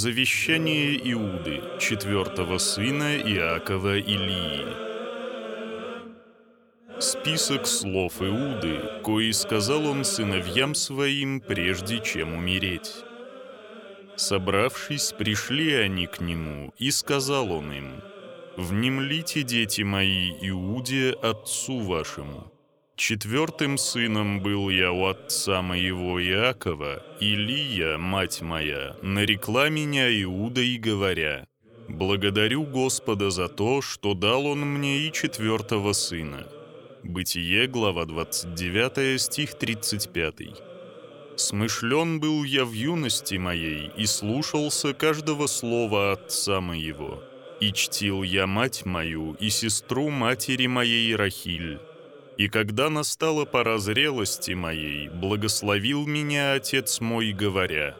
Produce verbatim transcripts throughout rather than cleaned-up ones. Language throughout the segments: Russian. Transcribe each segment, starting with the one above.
Завещание Иуды, четвертого сына Иакова Илии. Список слов Иуды, кои сказал он сыновьям своим, прежде чем умереть. Собравшись, пришли они к нему, и сказал он им: «Внемлите, дети мои, Иуде, отцу вашему. Четвертым сыном был я у отца моего Иакова, Илия, мать моя, нарекла меня Иудой, говоря: благодарю Господа за то, что дал он мне и четвертого сына». Бытие, глава двадцать девятая, стих тридцать пятый. «Смышлен был я в юности моей, и слушался каждого слова отца моего, и чтил я мать мою и сестру матери моей Рахиль. И когда настала пора зрелости моей, благословил меня отец мой, говоря: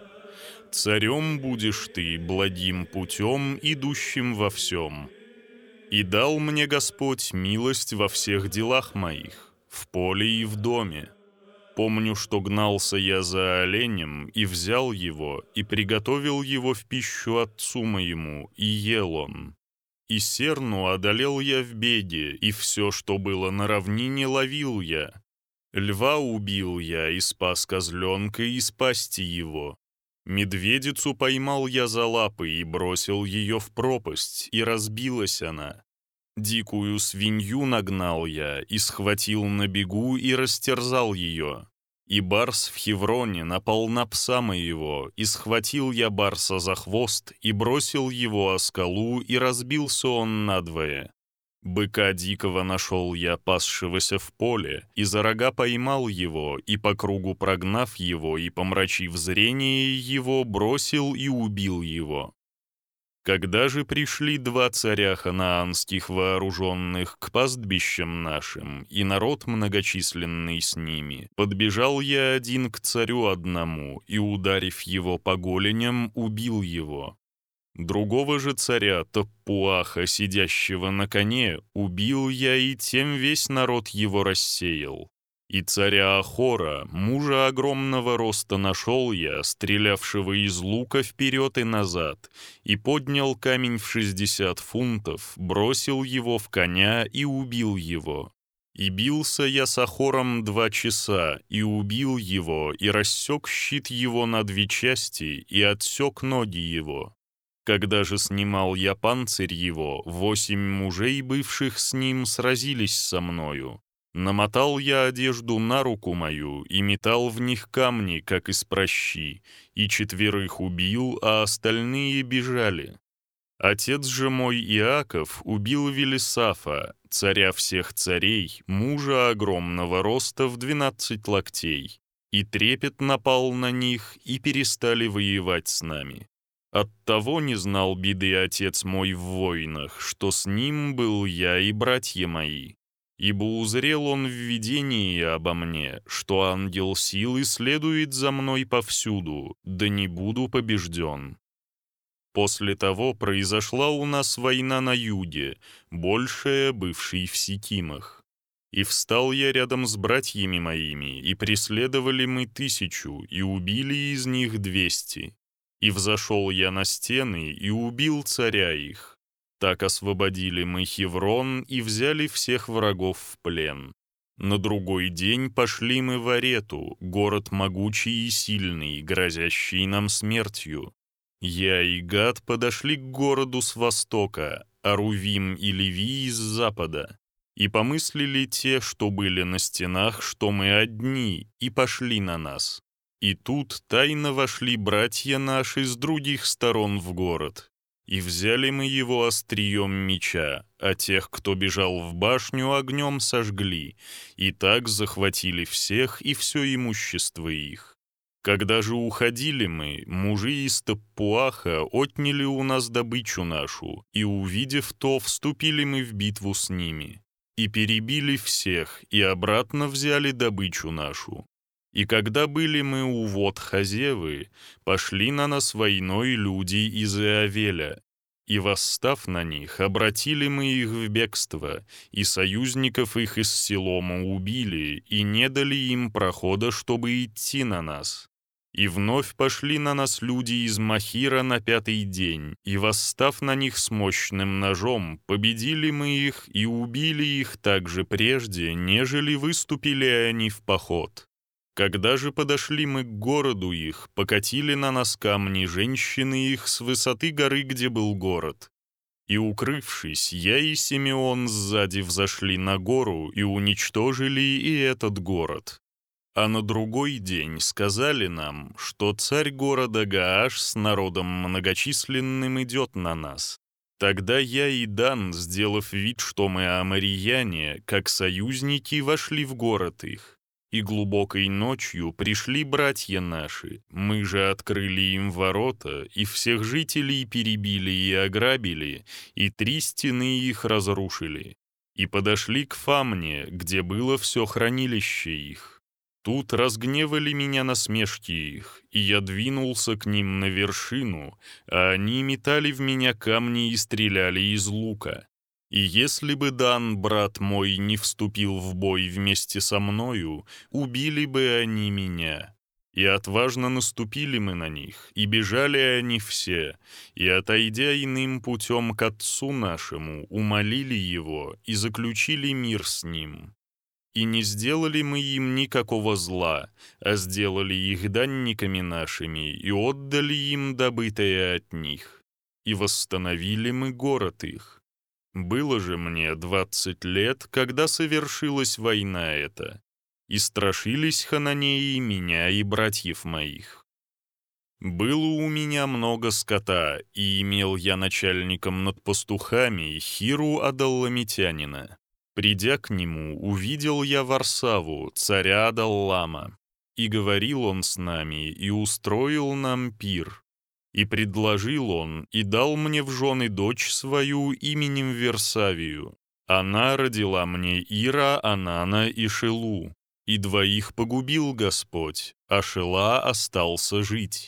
царем будешь ты благим путем, идущим во всем. И дал мне Господь милость во всех делах моих, в поле и в доме. Помню, что гнался я за оленем, и взял его, и приготовил его в пищу отцу моему, и ел он. И серну одолел я в беге, и все, что было на равнине, ловил я. Льва убил я, и спас козленка из пасти его. Медведицу поймал я за лапы и бросил ее в пропасть, и разбилась она. Дикую свинью нагнал я, и схватил на бегу, и растерзал ее. И барс в Хевроне напал на пса моего, и схватил я барса за хвост, и бросил его о скалу, и разбился он надвое. Быка дикого нашел я, пасшегося в поле, и за рога поймал его, и по кругу прогнав его, и помрачив зрение его, бросил и убил его. Когда же пришли два царя ханаанских вооруженных к пастбищам нашим, и народ многочисленный с ними, подбежал я один к царю одному, и, ударив его по голеням, убил его. Другого же царя, Таппуаха, сидящего на коне, убил я, и тем весь народ его рассеял. И царя Ахора, мужа огромного роста, нашел я, стрелявшего из лука вперед и назад, и поднял камень в шестьдесят фунтов, бросил его в коня и убил его. И бился я с Ахором два часа, и убил его, и рассек щит его на две части, и отсек ноги его. Когда же снимал я панцирь его, восемь мужей, бывших с ним, сразились со мною. Намотал я одежду на руку мою и метал в них камни, как из пращи, и четверых убил, а остальные бежали. Отец же мой Иаков убил Велисафа, царя всех царей, мужа огромного роста в двенадцать локтей, и трепет напал на них, и перестали воевать с нами. Оттого не знал беды отец мой в войнах, что с ним был я и братья мои. Ибо узрел он в видении обо мне, что ангел силы следует за мной повсюду, да не буду побежден. После того произошла у нас война на юге, большая, бывшей в Сикимах. И встал я рядом с братьями моими, и преследовали мы тысячу, и убили из них двести. И взошел я на стены, и убил царя их. Так освободили мы Хеврон и взяли всех врагов в плен. На другой день пошли мы в Арету, город могучий и сильный, грозящий нам смертью. Я и Гад подошли к городу с востока, а Рувим и Леви с запада. И помыслили те, что были на стенах, что мы одни, и пошли на нас. И тут тайно вошли братья наши с других сторон в город. И взяли мы его острием меча, а тех, кто бежал в башню, огнем сожгли, и так захватили всех и все имущество их. Когда же уходили мы, мужи из Таппуаха отняли у нас добычу нашу, и, увидев то, вступили мы в битву с ними, и перебили всех, и обратно взяли добычу нашу. И когда были мы у вод Хазевы, пошли на нас войной люди из Иавеля, и, восстав на них, обратили мы их в бегство, и союзников их из Силома убили, и не дали им прохода, чтобы идти на нас. И вновь пошли на нас люди из Махира на пятый день, и, восстав на них с мощным ножом, победили мы их и убили их так же прежде, нежели выступили они в поход. Когда же подошли мы к городу их, покатили на нас камни женщины их с высоты горы, где был город. И, укрывшись, я и Симеон сзади взошли на гору и уничтожили и этот город. А на другой день сказали нам, что царь города Гааш с народом многочисленным идет на нас. Тогда я и Дан, сделав вид, что мы амарияне, как союзники, вошли в город их. И глубокой ночью пришли братья наши, мы же открыли им ворота, и всех жителей перебили и ограбили, и три стены их разрушили. И подошли к Фамне, где было все хранилище их. Тут разгневали меня насмешки их, и я двинулся к ним на вершину, а они метали в меня камни и стреляли из лука. И если бы Дан, брат мой, не вступил в бой вместе со мною, убили бы они меня. И отважно наступили мы на них, и бежали они все, и, отойдя иным путем к отцу нашему, умолили его и заключили мир с ним. И не сделали мы им никакого зла, а сделали их данниками нашими и отдали им добытое от них. И восстановили мы город их. Было же мне двадцать лет, когда совершилась война эта, и страшились хананеи меня и братьев моих. Было у меня много скота, и имел я начальником над пастухами Хиру Адалламитянина. Придя к нему, увидел я Варсаву, царя Адаллама, и говорил он с нами, и устроил нам пир. И предложил он, и дал мне в жены дочь свою именем Версавию. Она родила мне Ира, Анана и Шелу, и двоих погубил Господь, а Шела остался жить.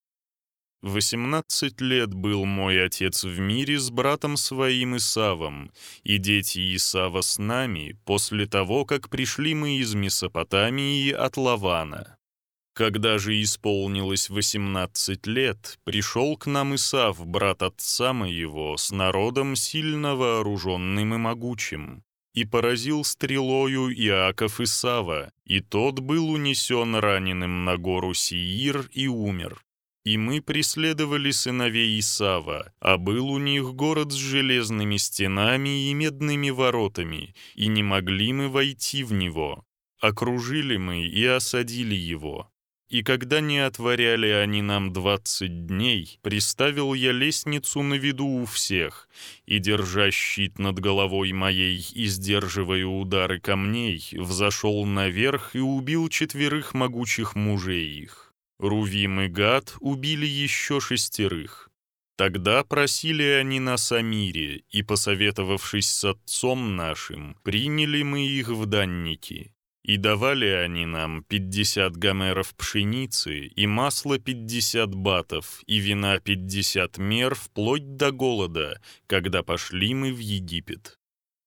Восемнадцать лет был мой отец в мире с братом своим Исавом, и дети Исава с нами после того, как пришли мы из Месопотамии от Лавана. Когда же исполнилось восемнадцать лет, пришел к нам Исав, брат отца моего, с народом сильно вооруженным и могучим, и поразил стрелою Иаков Исава, и тот был унесен раненым на гору Сеир и умер. И мы преследовали сыновей Исава, а был у них город с железными стенами и медными воротами, и не могли мы войти в него. Окружили мы и осадили его. И когда не отворяли они нам двадцать дней, приставил я лестницу на виду у всех, и, держа щит над головой моей и сдерживая удары камней, взошел наверх и убил четверых могучих мужей их. Рувим и Гад убили еще шестерых. Тогда просили они нас о мире, и, посоветовавшись с отцом нашим, приняли мы их в данники. И давали они нам пятьдесят гомеров пшеницы, и масло пятьдесят батов, и вина пятьдесят мер, вплоть до голода, когда пошли мы в Египет.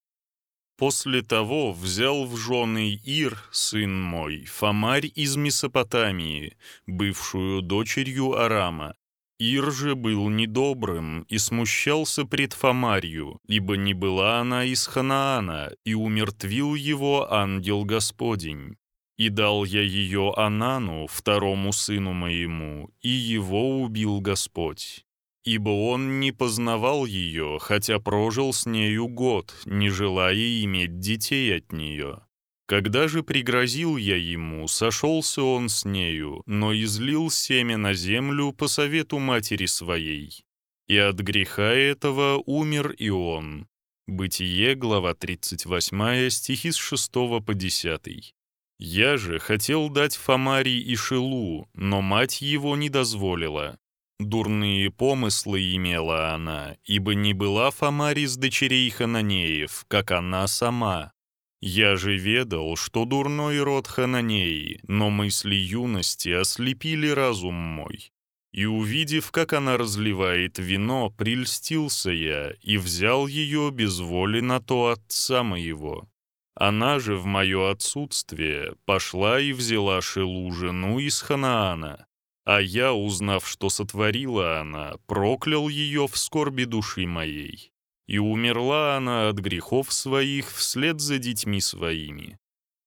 После того взял в жены Ир, сын мой, Фамарь из Месопотамии, бывшую дочерью Арама. Ир же был недобрым и смущался пред Фамарью, ибо не была она из Ханаана, и умертвил его ангел Господень. И дал я ее Анану, второму сыну моему, и его убил Господь. Ибо он не познавал ее, хотя прожил с нею год, не желая иметь детей от нее. Когда же пригрозил я ему, сошелся он с нею, но излил семя на землю по совету матери своей. И от греха этого умер и он. Бытие, глава тридцать восьмая, стихи с шестого по десятый. Я же хотел дать Фамари и Шелу, но мать его не дозволила. Дурные помыслы имела она, ибо не была Фамари с дочерей Хананеев, как она сама. Я же ведал, что дурной род Хананеи, но мысли юности ослепили разум мой. И, увидев, как она разливает вино, прельстился я и взял ее без воли на то отца моего. Она же в мое отсутствие пошла и взяла Шелу жену из Ханаана. А я, узнав, что сотворила она, проклял ее в скорби души моей. И умерла она от грехов своих вслед за детьми своими.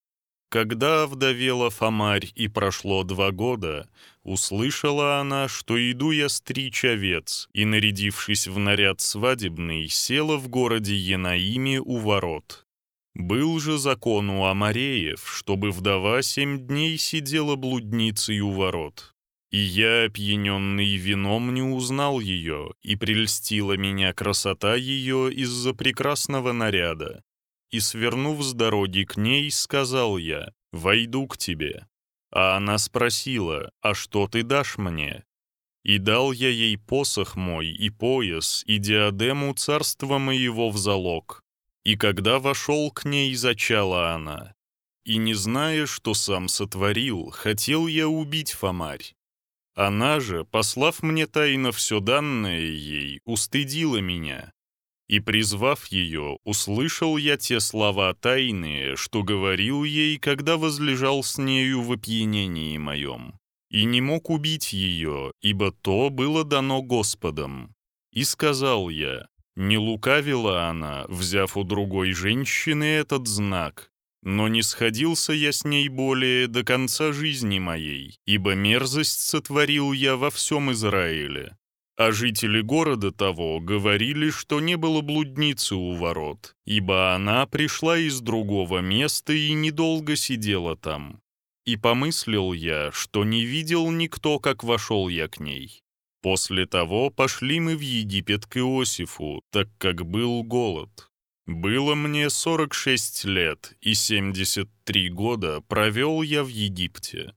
Когда овдовела Фомарь и прошло два года, услышала она, что иду я стричь овец, и, нарядившись в наряд свадебный, села в городе Енаиме у ворот. Был же закон у Амареев, чтобы вдова семь дней сидела блудницей у ворот. И я, опьяненный вином, не узнал ее, и прельстила меня красота ее из-за прекрасного наряда. И, свернув с дороги к ней, сказал я: «Войду к тебе». А она спросила: «А что ты дашь мне?» И дал я ей посох мой, и пояс, и диадему царства моего в залог. И когда вошел к ней, зачала она. И, не зная, что сам сотворил, хотел я убить Фомарь. Она же, послав мне тайно все данное ей, устыдила меня. И, призвав ее, услышал я те слова тайные, что говорил ей, когда возлежал с нею в опьянении моем. И не мог убить ее, ибо то было дано Господом. И сказал я: не лукавила она, взяв у другой женщины этот знак, но не сходился я с ней более до конца жизни моей, ибо мерзость сотворил я во всем Израиле. А жители города того говорили, что не было блудницы у ворот, ибо она пришла из другого места и недолго сидела там. И помыслил я, что не видел никто, как вошел я к ней. После того пошли мы в Египет к Иосифу, так как был голод. Было мне сорок шесть лет, и семьдесят три года провел я в Египте.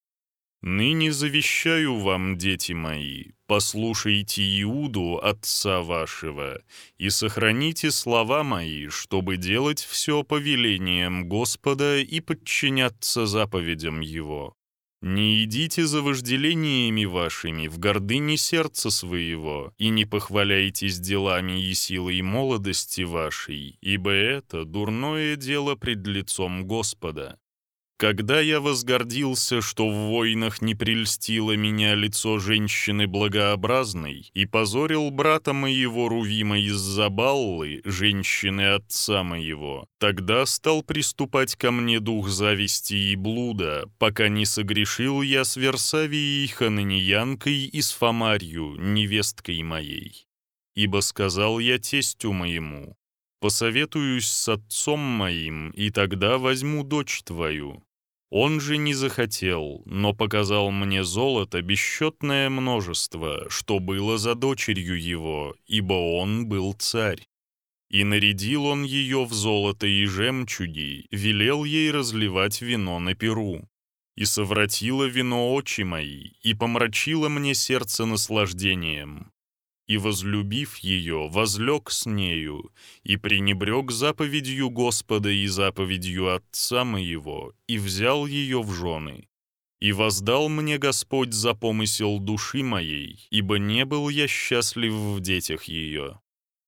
Ныне завещаю вам, дети мои, послушайте Иуду, отца вашего, и сохраните слова мои, чтобы делать все по велениям Господа и подчиняться заповедям Его. Не идите за вожделениями вашими в гордыне сердца своего, и не похваляйтесь делами и силой молодости вашей, ибо это дурное дело пред лицом Господа. Когда я возгордился, что в войнах не прельстило меня лицо женщины благообразной, и позорил брата моего Рувима из-за Баллы, женщины отца моего, тогда стал приступать ко мне дух зависти и блуда, пока не согрешил я с Версавией Хананиянкой и с Фомарью, невесткой моей. Ибо сказал я тестю моему: посоветуюсь с отцом моим, и тогда возьму дочь твою. Он же не захотел, но показал мне золото бесчетное множество, что было за дочерью его, ибо он был царь. И нарядил он ее в золото и жемчуги, велел ей разливать вино на пиру. И совратило вино очи мои, и помрачило мне сердце наслаждением. И, возлюбив ее, возлег с нею, и пренебрег заповедью Господа и заповедью Отца моего, и взял ее в жены. И воздал мне Господь за помысел души моей, ибо не был я счастлив в детях ее.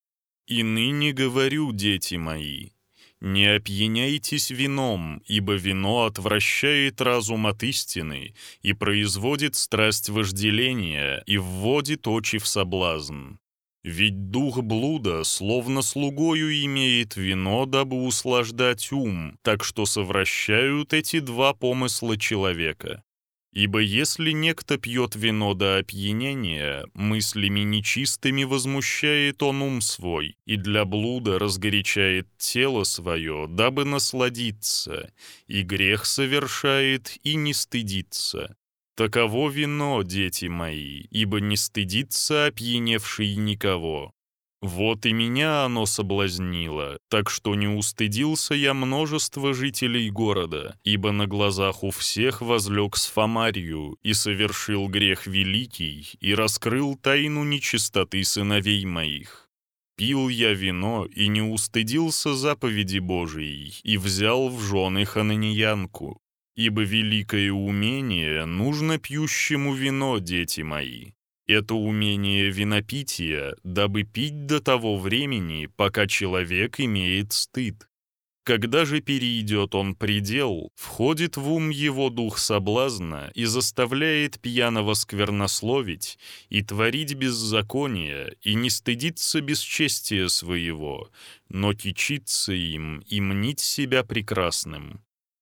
И ныне говорю, дети мои, не опьяняйтесь вином, ибо вино отвращает разум от истины и производит страсть вожделения и вводит очи в соблазн. Ведь дух блуда словно слугою имеет вино, дабы услаждать ум, так что совращают эти два помысла человека. Ибо если некто пьет вино до опьянения, мыслями нечистыми возмущает он ум свой, и для блуда разгорячает тело свое, дабы насладиться, и грех совершает, и не стыдится. Таково вино, дети мои, ибо не стыдится опьяневший никого. Вот и меня оно соблазнило, так что не устыдился я множества жителей города, ибо на глазах у всех возлег с Фомарью и совершил грех великий и раскрыл тайну нечистоты сыновей моих. Пил я вино и не устыдился заповеди Божией и взял в жены хананиянку, ибо великое умение нужно пьющему вино, дети мои. Это умение винопития, дабы пить до того времени, пока человек имеет стыд. Когда же перейдет он предел, входит в ум его дух соблазна и заставляет пьяного сквернословить и творить беззаконие, и не стыдиться бесчестия своего, но кичиться им и мнить себя прекрасным.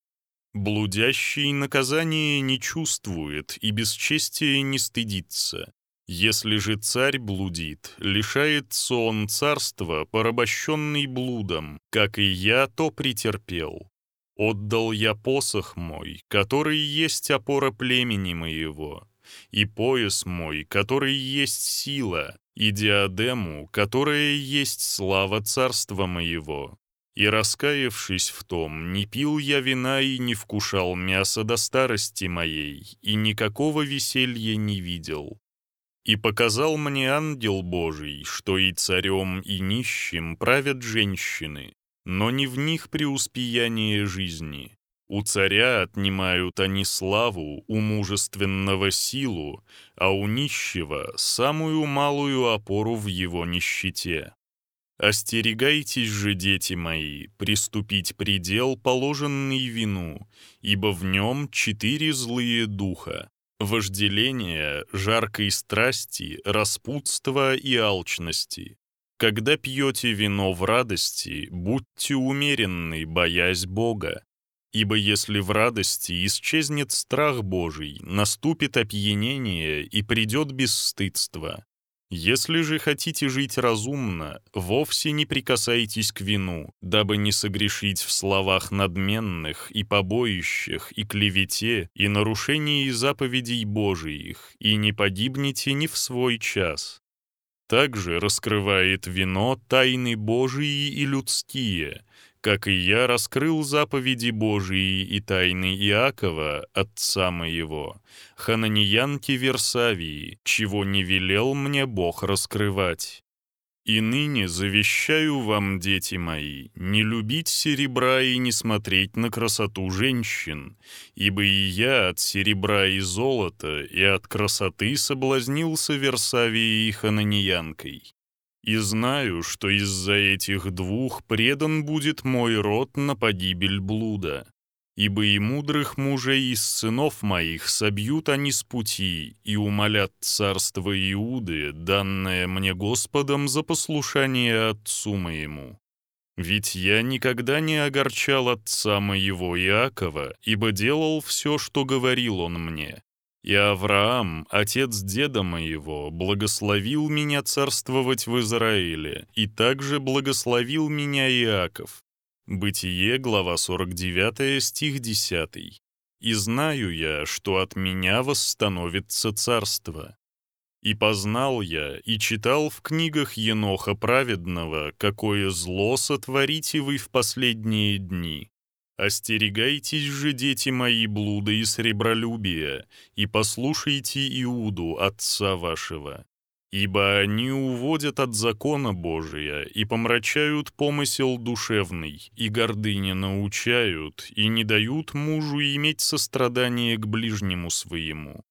Блудящий наказание не чувствует и бесчестия не стыдится. Если же царь блудит, лишается он царства, порабощенный блудом, как и я то претерпел. Отдал я посох мой, который есть опора племени моего, и пояс мой, который есть сила, и диадему, которая есть слава царства моего. И, раскаявшись в том, не пил я вина и не вкушал мяса до старости моей, и никакого веселья не видел. И показал мне ангел Божий, что и царем, и нищим правят женщины, но не в них преуспеяние жизни. У царя отнимают они славу, у мужественного силу, а у нищего самую малую опору в его нищете. Остерегайтесь же, дети мои, приступить предел, положенный вину, ибо в нем четыре злые духа: вожделение, жаркой страсти, распутства и алчности. Когда пьете вино в радости, будьте умеренны, боясь Бога. Ибо если в радости исчезнет страх Божий, наступит опьянение и придет бесстыдство. Если же хотите жить разумно, вовсе не прикасайтесь к вину, дабы не согрешить в словах надменных и побоищах, и клевете, и нарушении заповедей Божиих, и не погибнете ни в свой час. Также раскрывает вино тайны Божии и людские, как и я раскрыл заповеди Божии и тайны Иакова, отца моего, хананеянки Версавии, чего не велел мне Бог раскрывать. И ныне завещаю вам, дети мои, не любить серебра и не смотреть на красоту женщин, ибо и я от серебра и золота и от красоты соблазнился Версавией и хананеянкой. И знаю, что из-за этих двух предан будет мой род на погибель блуда. Ибо и мудрых мужей из сынов моих собьют они с пути и умолят царство Иуды, данное мне Господом за послушание отцу моему. Ведь я никогда не огорчал отца моего Иакова, ибо делал все, что говорил он мне. И Авраам, отец деда моего, благословил меня царствовать в Израиле, и также благословил меня Иаков. Бытие, глава сорок девятая, стих десятый. «И знаю я, что от меня восстановится царство. И познал я, и читал в книгах Еноха праведного, какое зло сотворите вы в последние дни. Остерегайтесь же, дети мои, блуда и сребролюбия, и послушайте Иуду, отца вашего. Ибо они уводят от закона Божия и помрачают помысел душевный, и гордыне научают, и не дают мужу иметь сострадание к ближнему своему.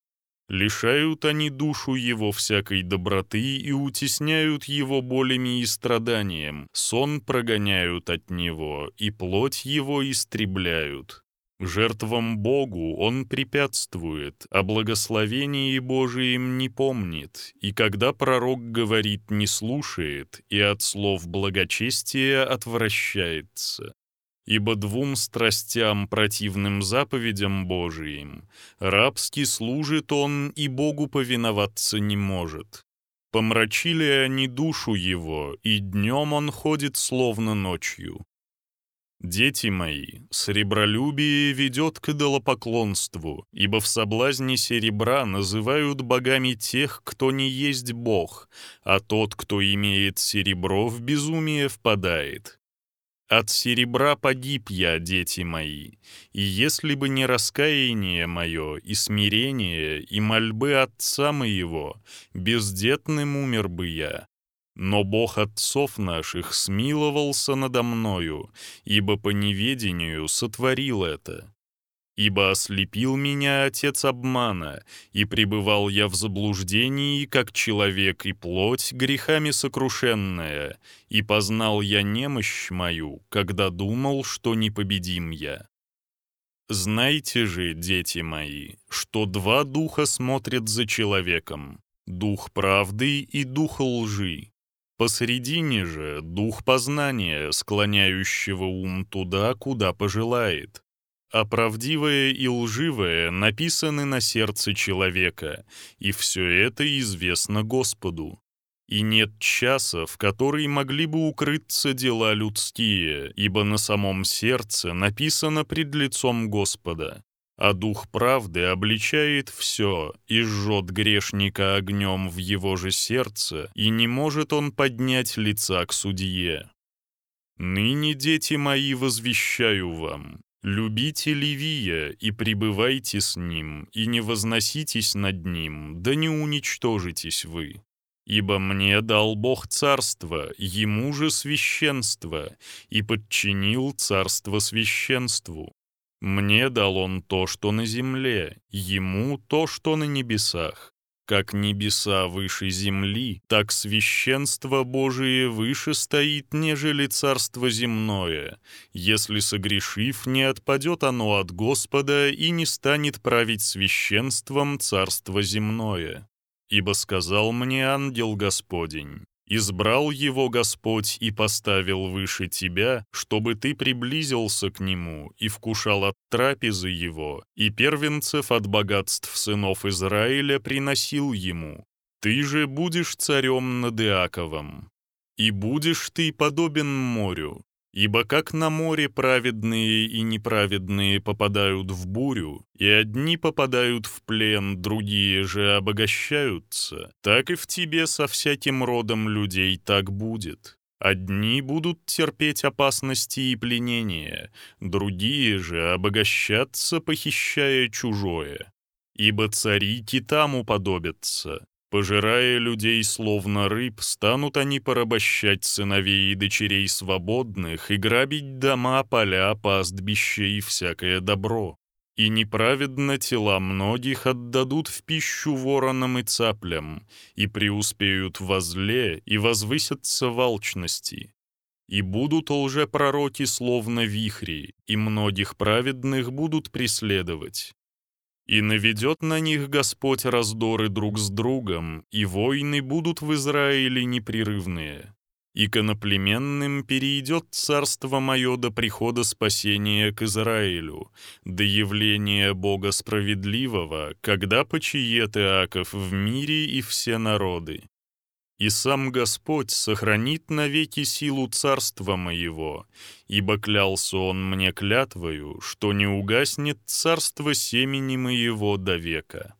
Лишают они душу его всякой доброты и утесняют его болями и страданием, сон прогоняют от него, и плоть его истребляют. Жертвам Богу он препятствует, а благословении Божиим не помнит, и когда пророк говорит, не слушает, и от слов благочестия отвращается. Ибо двум страстям, противным заповедям Божиим, рабски служит он и Богу повиноваться не может. Помрачили они душу его, и днем он ходит словно ночью. Дети мои, сребролюбие ведет к идолопоклонству, ибо в соблазне серебра называют богами тех, кто не есть Бог, а тот, кто имеет серебро, в безумие впадает. От серебра погиб я, дети мои, и если бы не раскаяние мое, и смирение, и мольбы отца моего, бездетным умер бы я. Но Бог отцов наших смиловался надо мною, ибо по неведению сотворил это. Ибо ослепил меня отец обмана, и пребывал я в заблуждении, как человек и плоть грехами сокрушенная, и познал я немощь мою, когда думал, что непобедим я. Знайте же, дети мои, что два духа смотрят за человеком, дух правды и дух лжи. Посредине же дух познания, склоняющего ум туда, куда пожелает. А правдивое и лживое написаны на сердце человека, и все это известно Господу. И нет часа, в который могли бы укрыться дела людские, ибо на самом сердце написано пред лицом Господа. А дух правды обличает все и жжет грешника огнем в его же сердце, и не может он поднять лица к судье. Ныне, дети мои, возвещаю вам: любите Левия и пребывайте с ним, и не возноситесь над ним, да не уничтожитесь вы. Ибо мне дал Бог царство, ему же священство, и подчинил царство священству. Мне дал он то, что на земле, ему то, что на небесах. Как небеса выше земли, так священство Божие выше стоит, нежели царство земное. Если согрешив, не отпадет оно от Господа и не станет править священством царство земное. Ибо сказал мне ангел Господень: избрал его Господь и поставил выше тебя, чтобы ты приблизился к нему и вкушал от трапезы его, и первенцев от богатств сынов Израиля приносил ему. Ты же будешь царем над Иаковом. И будешь ты подобен морю, ибо как на море праведные и неправедные попадают в бурю, и одни попадают в плен, другие же обогащаются, так и в тебе со всяким родом людей так будет. Одни будут терпеть опасности и пленения, другие же обогащаться, похищая чужое. Ибо цари китам уподобятся. Пожирая людей словно рыб, станут они порабощать сыновей и дочерей свободных и грабить дома, поля, пастбища и всякое добро. И неправедно тела многих отдадут в пищу воронам и цаплям, и преуспеют во зле, и возвысятся в алчности. И будут лжепророки словно вихри, и многих праведных будут преследовать. И наведет на них Господь раздоры друг с другом, и войны будут в Израиле непрерывные. И к иноплеменным перейдет царство мое до прихода спасения к Израилю, до явления Бога справедливого, когда почиет Иаков в мире и все народы. И сам Господь сохранит навеки силу царства моего, ибо клялся он мне клятвою, что не угаснет царство семени моего до века.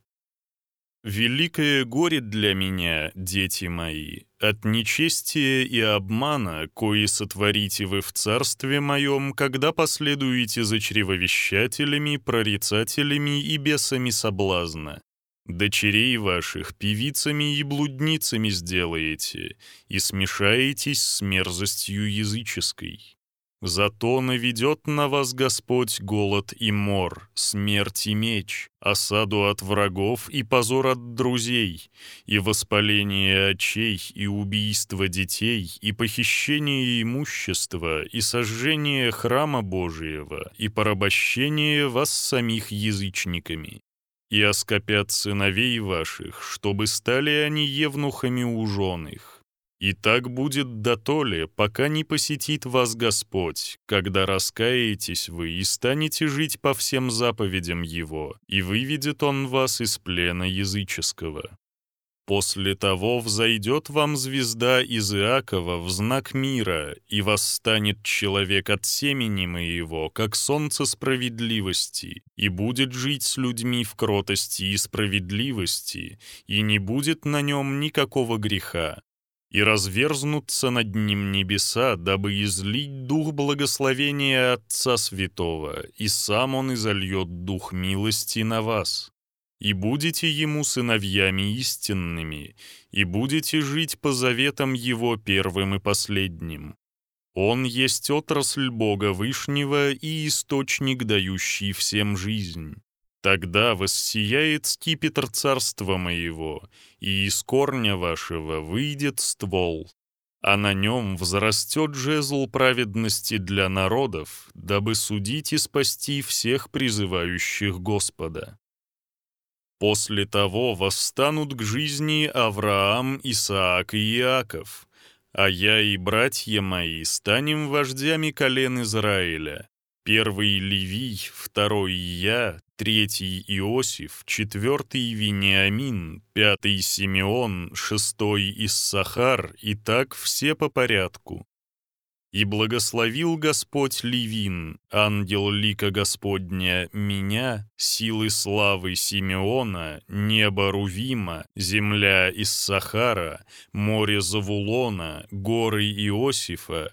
Великое горе для меня, дети мои, от нечестия и обмана, кои сотворите вы в царстве моем, когда последуете за чревовещателями, прорицателями и бесами соблазна. Дочерей ваших певицами и блудницами сделаете, и смешаетесь с мерзостью языческой. Зато наведет на вас Господь голод и мор, смерть и меч, осаду от врагов и позор от друзей, и воспаление очей, и убийство детей, и похищение имущества, и сожжение храма Божиего, и порабощение вас самих язычниками. И оскопят сыновей ваших, чтобы стали они евнухами у жен их. И так будет дотоле, пока не посетит вас Господь, когда раскаетесь вы и станете жить по всем заповедям Его, и выведет Он вас из плена языческого. После того взойдет вам звезда из Иакова в знак мира, и восстанет человек от семени моего, как солнце справедливости, и будет жить с людьми в кротости и справедливости, и не будет на нем никакого греха. И разверзнутся над ним небеса, дабы излить дух благословения Отца Святого, и сам Он изольет дух милости на вас. И будете ему сыновьями истинными, и будете жить по заветам его первым и последним. Он есть отрасль Бога Вышнего и источник, дающий всем жизнь. Тогда воссияет скипетр царства моего, и из корня вашего выйдет ствол, а на нем взрастет жезл праведности для народов, дабы судить и спасти всех призывающих Господа. После того восстанут к жизни Авраам, Исаак и Иаков, а я и братья мои станем вождями колен Израиля. Первый Левий, второй я, третий Иосиф, четвертый Вениамин, пятый Симеон, шестой Иссахар, и так все по порядку. И благословил Господь Левин, ангел лика Господня, меня, силы славы Симеона, небо Рувима, земля Иссахара, море Завулона, горы Иосифа,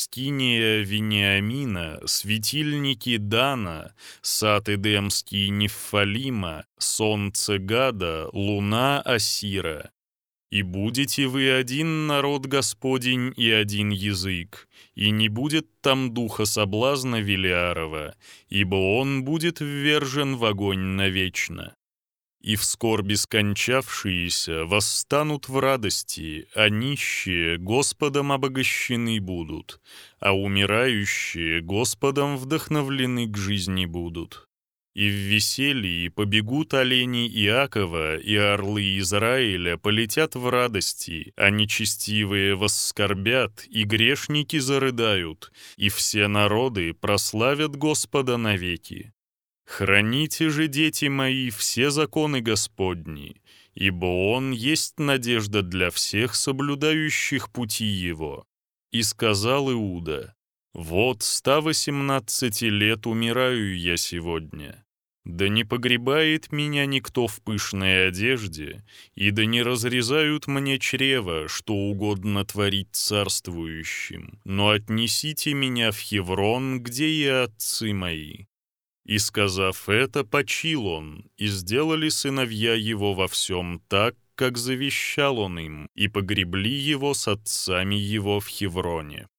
скиния Вениамина, светильники Дана, сад Эдемский Неффалима, солнце Гада, луна Асира. И будете вы один народ Господень и один язык, и не будет там духа соблазна Велиарова, ибо он будет ввержен в огонь навечно. И в скорби скончавшиеся восстанут в радости, а нищие Господом обогащены будут, а умирающие Господом вдохновлены к жизни будут. И в веселье побегут олени Иакова, и орлы Израиля полетят в радости, а нечестивые восскорбят, и грешники зарыдают, и все народы прославят Господа навеки. Храните же, дети мои, все законы Господни, ибо Он есть надежда для всех соблюдающих пути Его. И сказал Иуда: «Вот ста восемнадцати лет умираю я сегодня». Да не погребает меня никто в пышной одежде, и да не разрезают мне чрево, что угодно творить царствующим, но отнесите меня в Хеврон, где и отцы мои». И, сказав это, почил он, и сделали сыновья его во всем так, как завещал он им, и погребли его с отцами его в Хевроне.